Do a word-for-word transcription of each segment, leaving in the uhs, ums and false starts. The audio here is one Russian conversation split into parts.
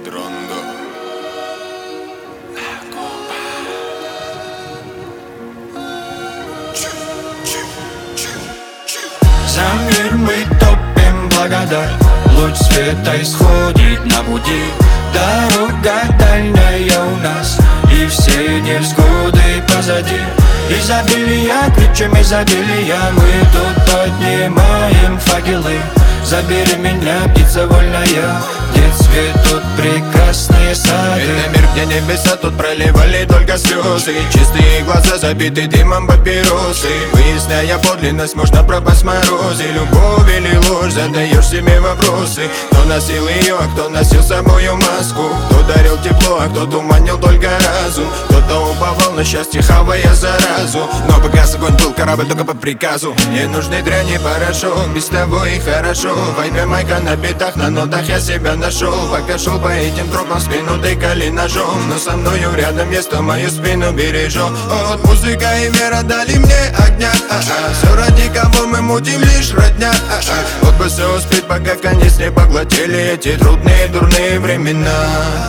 Трондо. За мир мы топим благодарь. Луч света исходит на пути. Дорога дальняя у нас, и все невзгоды позади. Изобилия, кричим изобилия, мы тут поднимаем факелы. Забери меня, птица вольная, где цветут прекрасные сады. Это мир, где небеса тут проливали только слезы. Чистые глаза забиты дымом папиросы. Выясняя подлинность, можно пропасть в морозе. Любовь или ложь, задаешь себе вопросы. Кто носил ее, а кто носил с собою маску? Кто дарил тепло, а кто туманил только разум? Кто-то уповал на счастье, хавая заразу. Но погас огонь, был корабль только по приказу. Не нужны дрянь и порошок, без того и хорошо. Вайбе майка на битах, на нотах я себя нашел. Пока шел по этим тропам, спину тыкали ножом. Но со мною рядом есть, кто мою спину бережет. Вот музыка и вера дали мне огня, а-а. Все ради кого мы мутим, лишь родня, а-а. Вот бы все успеть, пока конец не поглотили эти трудные, дурные времена.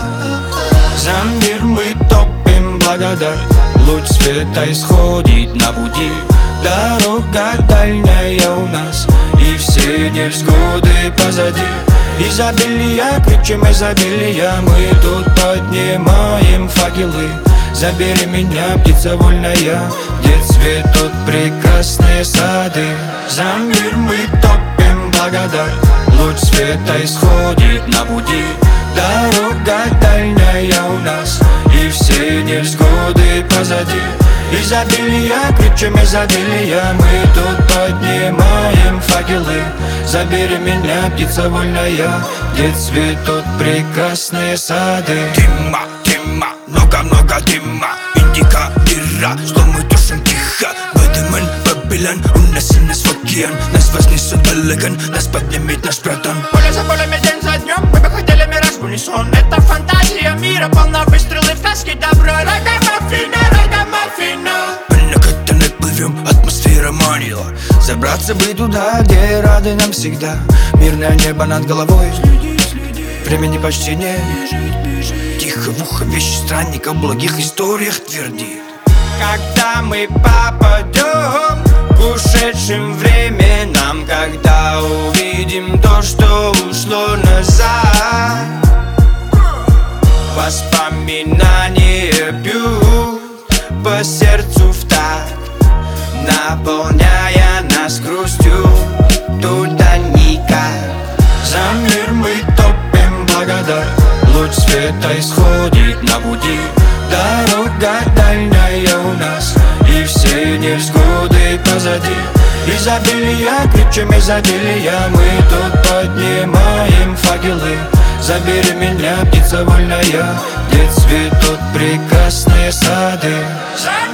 За мир мы топим благодарь. Луч света исходит на пути. Дорога дальняя у нас, и все невзгоды позади. Изобилия, кричим изобилия, мы тут поднимаем факелы. Забери меня, птица вольная, где цветут прекрасные сады. За мир мы топим благодарь. Луч света исходит на пути. Дорога дальняя у нас, и все невзгоды позади. Изобилия, кричим изобилия, мы тут поднимаем факелы. Забери меня, птица вольная, где цветут прекрасные сады. Дыма, дыма, много-много дыма. Индика, дыра, что мы душим тихо. Бэдэмэн, Бабилон, уносим нас в океан. Нас вознесет Балаган, нас поднимет наш братан. Поле за полями, день за днем, мы бы хотели мираж в унисон. Это фантазия мира, полна выстрелы в сказки добро. Рагамаффина, рагамаффина. Мы накатаны плывем, атмосфера манила. Забраться бы туда, где рады нам всегда. Мирное небо над головой, времени почти нет. Тихо в ухо вещи странника в благих историях твердит. Когда мы попадем к ушедшим временам, когда увидим то, что ушло назад, воспоминания бьют по сердцу в такт, наполняя нас грустью, туда никак. За мир мы топим благодарь. Луч света исходит на пути. Дорога дальняя у нас, и все невзгоды позади. Изобилия, кричим изобилия, мы тут поднимаем факелы. Забери меня, птица вольная, где цветут прекрасные сады.